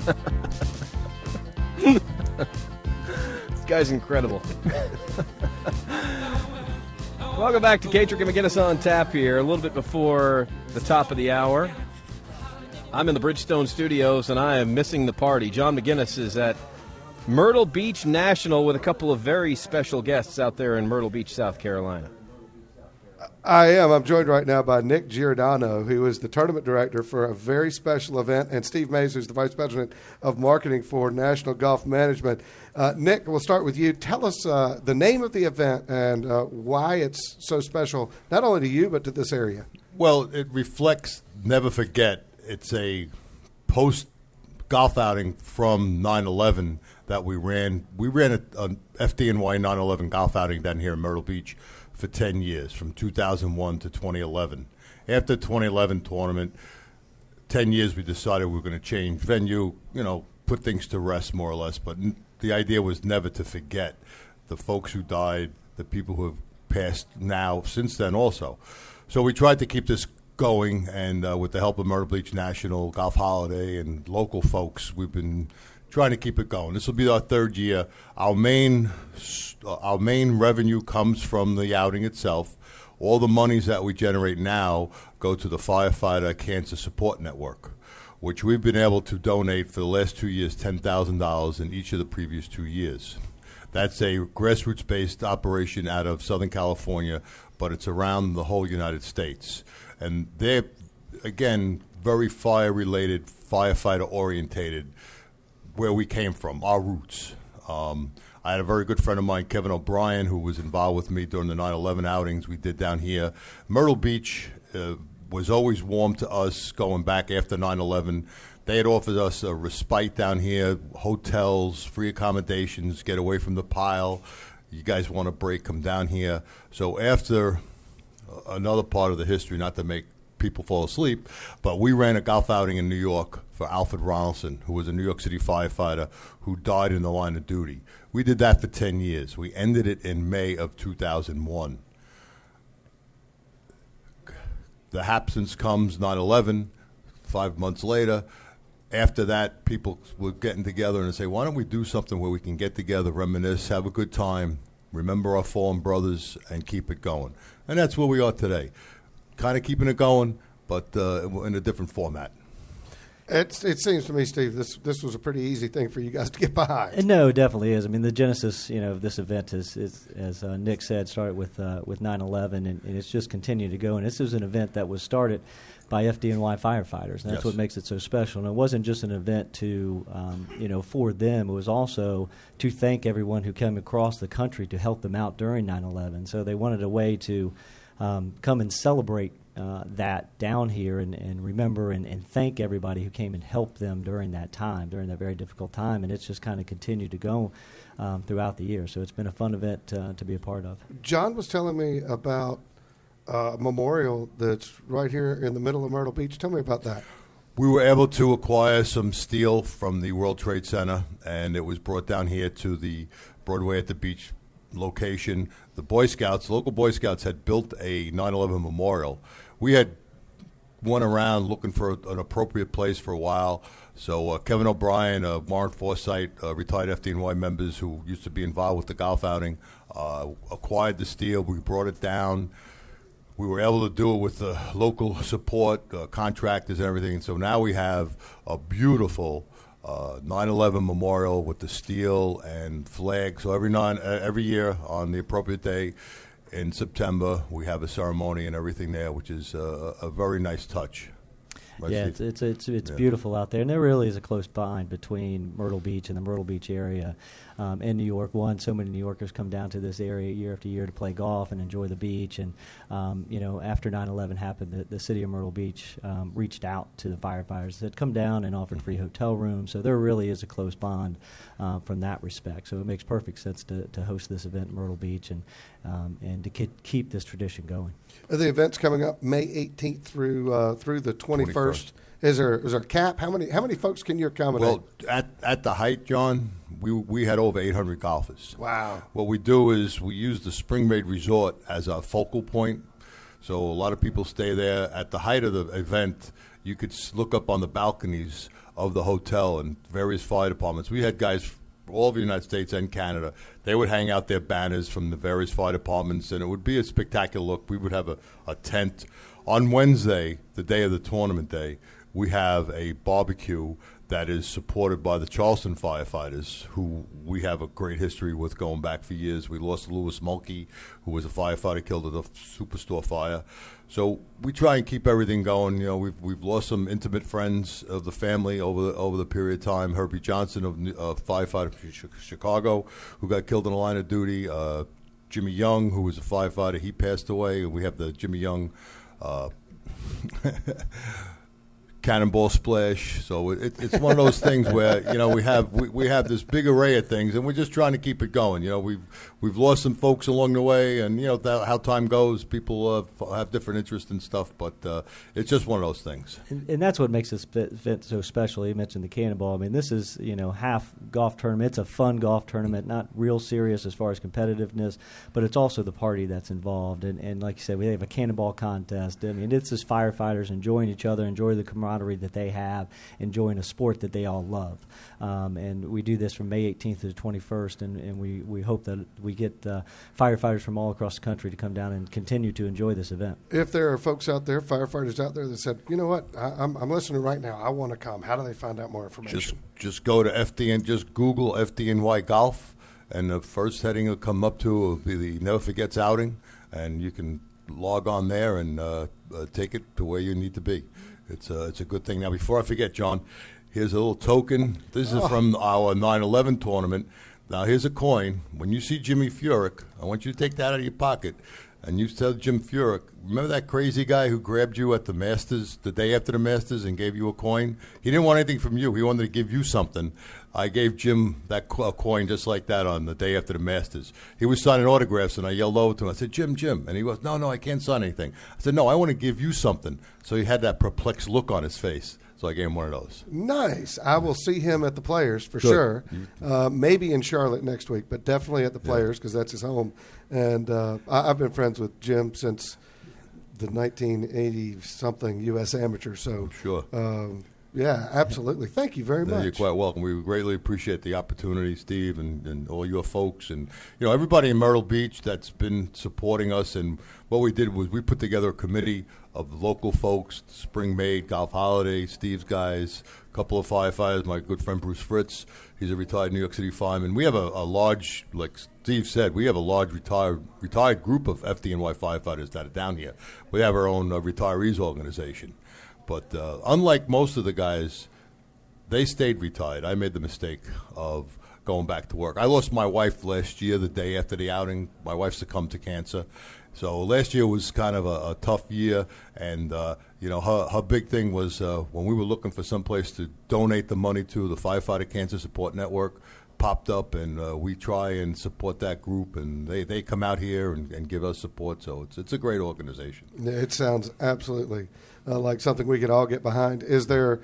This guy's incredible. Welcome back to Catrick and McGinnis on Tap here, a little bit before the top of the hour. I'm in the Bridgestone Studios, and I am missing the party. John McGinnis is at Myrtle Beach National with a couple of very special guests out there in Myrtle Beach, South Carolina. I am. I'm joined right now by Nick Giordano, who is the tournament director for a very special event, and Steve Mays, who's the vice president of marketing for National Golf Management. Nick, we'll start with you. Tell us the name of the event and why it's so special, not only to you, but to this area. Well, it reflects Never Forget. It's a post-golf outing from 9/11 that we ran. We ran an FDNY 9/11 golf outing down here in Myrtle Beach for 10 years, from 2001 to 2011. After the 2011 tournament, 10 years, we decided we were going to change venue, put things to rest more or less. But the idea was never to forget the folks who died, the people who have passed now, since then also. So we tried to keep this going, and with the help of Myrtle Beach National, Golf Holiday, and local folks, we've been trying to keep it going. This will be our third year. Our main revenue comes from the outing itself. All the monies that we generate now go to the Firefighter Cancer Support Network, which we've been able to donate for the last 2 years, $10,000 in each of the previous 2 years. That's a grassroots-based operation out of Southern California, but it's around the whole United States. And they're, again, very fire-related, firefighter-orientated, where we came from, our roots. I had a very good friend of mine, Kevin O'Brien, who was involved with me during the 9/11 outings we did down here. Myrtle Beach was always warm to us going back after 9/11. They had offered us a respite down here, hotels, free accommodations, get away from the pile. You guys want a break, come down here. So after another part of the history, not to make people fall asleep, but we ran a golf outing in New York for Alfred Ronaldson, who was a New York City firefighter who died in the line of duty. We did that for 10 years. We ended it in May of 2001. The absence comes 9/11, 5 months later. After that, people were getting together and say, why don't we do something where we can get together, reminisce, have a good time, remember our fallen brothers, and keep it going. And that's where we are today. Kind of keeping it going, but in a different format. It seems to me, Steve, this was a pretty easy thing for you guys to get behind. No, it definitely is. I mean, the genesis, of this event is as Nick said, started with 9/11, and it's just continued to go. And this is an event that was started by FDNY firefighters, and that's what makes it so special. And it wasn't just an event to, for them. It was also to thank everyone who came across the country to help them out during 9/11. So they wanted a way to come and celebrate that down here and remember and thank everybody who came and helped them during that time, during that very difficult time. And it's just kind of continued to go throughout the year. So it's been a fun event to be a part of. John was telling me about a memorial that's right here in the middle of Myrtle Beach. Tell me about that. We were able to acquire some steel from the World Trade Center, and it was brought down here to the Broadway at the Beach location. The local Boy Scouts had built a 9/11 memorial. We had went around looking for an appropriate place for a while. So Kevin O'Brien, Warren Forsythe, retired FDNY members who used to be involved with the golf outing, acquired the steel. We brought it down. We were able to do it with the local support, contractors and everything. And so now we have a beautiful 9/11 memorial with the steel and flag. So every year on the appropriate day in September, we have a ceremony and everything there, which is a very nice touch. Right, yeah, it's beautiful out there, and there really is a close bind between Myrtle Beach and the Myrtle Beach area in New York. So many New Yorkers come down to this area year after year to play golf and enjoy the beach. And after 9/11 happened, the city of Myrtle Beach reached out to the firefighters that come down and offered free hotel rooms. So there really is a close bond from that respect. So it makes perfect sense to host this event in Myrtle Beach and to keep this tradition going. The event's coming up May 18th through the 21st. Is there a cap? How many folks can you accommodate? Well, at the height, John, we had over 800 golfers. Wow. What we do is we use the Spring Maid Resort as our focal point. So a lot of people stay there. At the height of the event, you could look up on the balconies of the hotel and various fire departments. We had guys all over the United States and Canada. They would hang out their banners from the various fire departments, and it would be a spectacular look. We would have a tent. On Wednesday, the day of the tournament day, we have a barbecue that is supported by the Charleston firefighters, who we have a great history with going back for years. We lost Louis Mulkey, who was a firefighter killed at a superstore fire. So we try and keep everything going. You know, we've lost some intimate friends of the family over the period of time. Herbie Johnson, of firefighter from Chicago, who got killed in the line of duty. Jimmy Young, who was a firefighter, he passed away. And we have the Jimmy Young cannonball splash. So it's one of those things where, you know, we have this big array of things, and we're just trying to keep it going. You know, we've lost some folks along the way, and you know how time goes. People have different interests and stuff, but it's just one of those things. And that's what makes this event so special. You mentioned the cannonball. I mean, this is, you know, half golf tournament. It's a fun golf tournament, not real serious as far as competitiveness, but it's also the party that's involved. And like you said, we have a cannonball contest. I mean, it's just firefighters enjoying each other, enjoying the camaraderie that they have, enjoying a sport that they all love. And we do this from May 18th to the 21st, and we hope that we get firefighters from all across the country to come down and continue to enjoy this event. If there are folks out there, firefighters out there that said, you know what, I'm listening right now, I want to come, how do they find out more information? Just go to FDN, just Google FDNY Golf, and the first heading will come up to will be the Never Forgets outing, and you can log on there and take it to where you need to be. It's a good thing. Now, before I forget, John, here's a little token. This is from our 9/11 tournament. Now, here's a coin. When you see Jimmy Furyk, I want you to take that out of your pocket, and you tell Jim Furyk, remember that crazy guy who grabbed you at the Masters, the day after the Masters, and gave you a coin? He didn't want anything from you. He wanted to give you something. I gave Jim that coin just like that on the day after the Masters. He was signing autographs, and I yelled over to him. I said, Jim. And he goes, no, I can't sign anything. I said, no, I want to give you something. So he had that perplexed look on his face. So I gave him one of those. Nice. I will see him at the Players for sure. Maybe in Charlotte next week, but definitely at the Players because that's his home. And I've been friends with Jim since the 1980-something U.S. Amateur. So sure. Yeah, absolutely. Thank you very much. You're quite welcome. We greatly appreciate the opportunity, Steve, and all your folks, and you know everybody in Myrtle Beach that's been supporting us. And what we did was we put together a committee of local folks, Spring Maid, Golf Holiday, Steve's guys, a couple of firefighters, my good friend Bruce Fritz. He's a retired New York City fireman. We have a large, like Steve said, we have a large retired group of FDNY firefighters that are down here. We have our own retirees organization. But unlike most of the guys, they stayed retired. I made the mistake of going back to work. I lost my wife last year, the day after the outing. My wife succumbed to cancer. So last year was kind of a tough year. And, you know, her big thing was when we were looking for someplace to donate the money to, the Firefighter Cancer Support Network popped up, and we try and support that group. And they come out here and give us support. So it's a great organization. It sounds absolutely like something we could all get behind. Is there,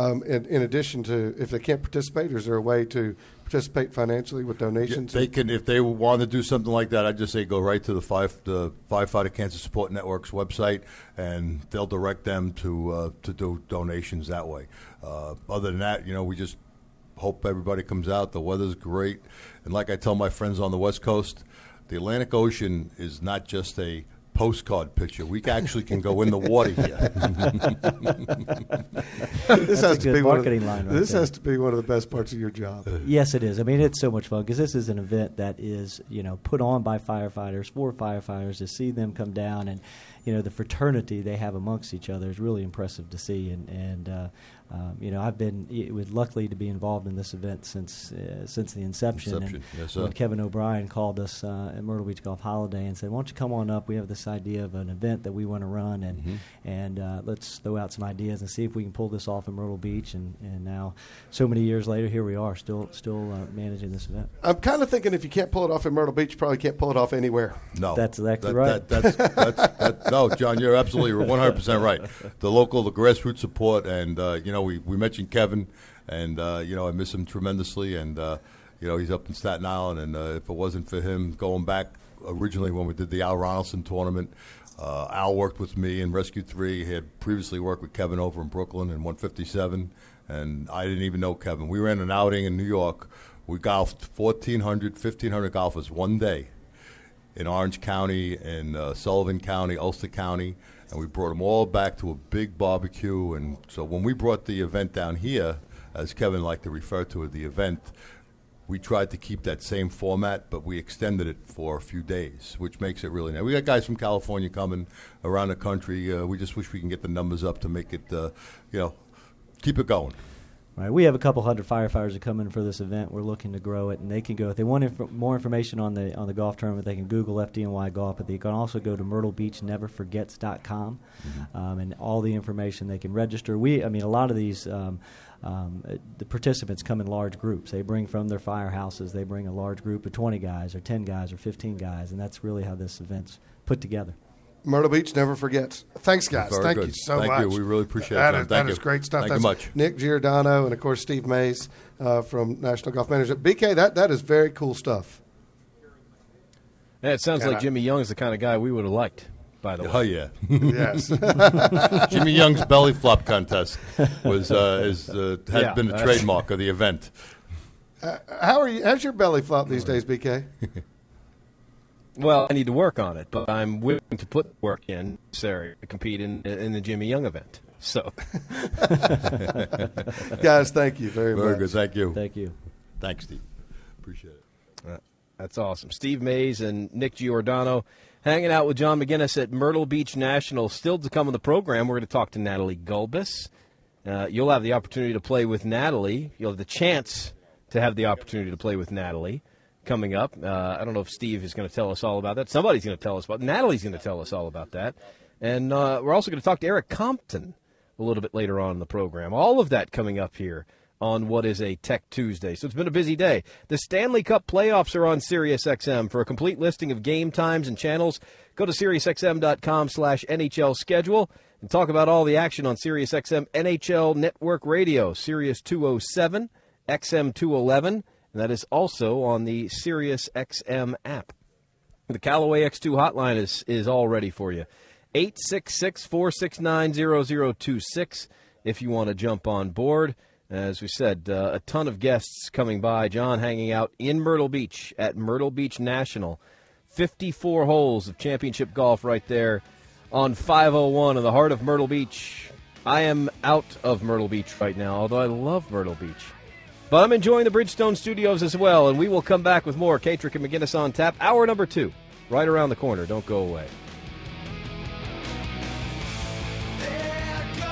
in addition to, if they can't participate, is there a way to participate financially with donations? Yeah, they can, if they want to do something like that, I'd just say go right to the Firefighter Cancer Support Network's website, and they'll direct them to do donations that way. Other than that, you know, we just hope everybody comes out. The weather's great. And like I tell my friends on the West Coast, the Atlantic Ocean is not just a postcard picture. We actually can go in the water here. This has to be marketing line. Right this there. has to be one of the best parts of your job. Yes, it is. I mean, it's so much fun because this is an event that is, you know, put on by firefighters for firefighters. To see them come down and, you know, the fraternity they have amongst each other is really impressive to see. And you know, I've been luckily to be involved in this event since the inception. And yes, sir. when Kevin O'Brien called us at Myrtle Beach Golf Holiday and said, "Why don't you come on up? We have this idea of an event that we want to run, and let's throw out some ideas and see if we can pull this off in Myrtle Beach." And now, so many years later, here we are, still managing this event. I'm kind of thinking if you can't pull it off in Myrtle Beach, you probably can't pull it off anywhere. No, that's exactly right. No, John, you're absolutely 100% right. The grassroots support, and you know, we mentioned Kevin, and you know, I miss him tremendously, and you know, he's up in Staten Island, and if it wasn't for him going back originally when we did the Al Ronaldson tournament, Al worked with me in Rescue 3. He had previously worked with Kevin over in Brooklyn in 157, and I didn't even know Kevin. We ran an outing in New York. We golfed 1,400, 1,500 golfers one day in Orange County, in Sullivan County, Ulster County, and we brought them all back to a big barbecue. And so when we brought the event down here, as Kevin liked to refer to it, the event, we tried to keep that same format, but we extended it for a few days, which makes it really nice. We got guys from California coming around the country. We just wish we can get the numbers up to make it, keep it going. Right. We have a couple hundred firefighters that come in for this event. We're looking to grow it, and they can go if they want more information on the golf tournament. They can Google FDNY Golf, but they can also go to MyrtleBeachNeverForgets.com, and all the information they can register. A lot of these the participants come in large groups. They bring from their firehouses. They bring a large group of 20 guys, or 10 guys, or 15 guys, and that's really how this event's put together. Myrtle Beach never forgets. Thanks, guys. Thank you so much. Thank you. We really appreciate it. That is great stuff. Thank you much. Nick Giordano and, of course, Steve Mays from National Golf Management. BK, that is very cool stuff. Yeah, it sounds like Jimmy Young is the kind of guy we would have liked, by the way. Oh, yeah. Yes. Jimmy Young's belly flop contest has been a trademark of the event. How's your belly flop these days, BK? Well, I need to work on it, but I'm willing to put work in, Sarah, to compete in the Jimmy Young event. So, guys, thank you very much. Very good. Thank you. Thank you. Thanks, Steve. Appreciate it. That's awesome. Steve Mays and Nick Giordano hanging out with John McGinnis at Myrtle Beach National. Still to come on the program, we're going to talk to Natalie Gulbis. You'll have the opportunity to play with Natalie. You'll have the chance to have the opportunity to play with Natalie coming up. I don't know if Steve is going to tell us all about that. Somebody's going to tell us about it. Natalie's going to tell us all about that. And we're also going to talk to Eric Compton a little bit later on in the program. All of that coming up here on what is a Tech Tuesday. So it's been a busy day. The Stanley Cup playoffs are on SiriusXM. For a complete listing of game times and channels, go to SiriusXM.com/NHL schedule and talk about all the action on SiriusXM NHL Network Radio, Sirius 207, XM 211, and that is also on the SiriusXM app. The Callaway X2 hotline is all ready for you. 866-469-0026 if you want to jump on board. As we said, a ton of guests coming by. John hanging out in Myrtle Beach at Myrtle Beach National. 54 holes of championship golf right there on 501 in the heart of Myrtle Beach. I am out of Myrtle Beach right now, although I love Myrtle Beach. But I'm enjoying the Bridgestone Studios as well, and we will come back with more Katrick and McGinnis on Tap. Hour number 2, right around the corner. Don't go away.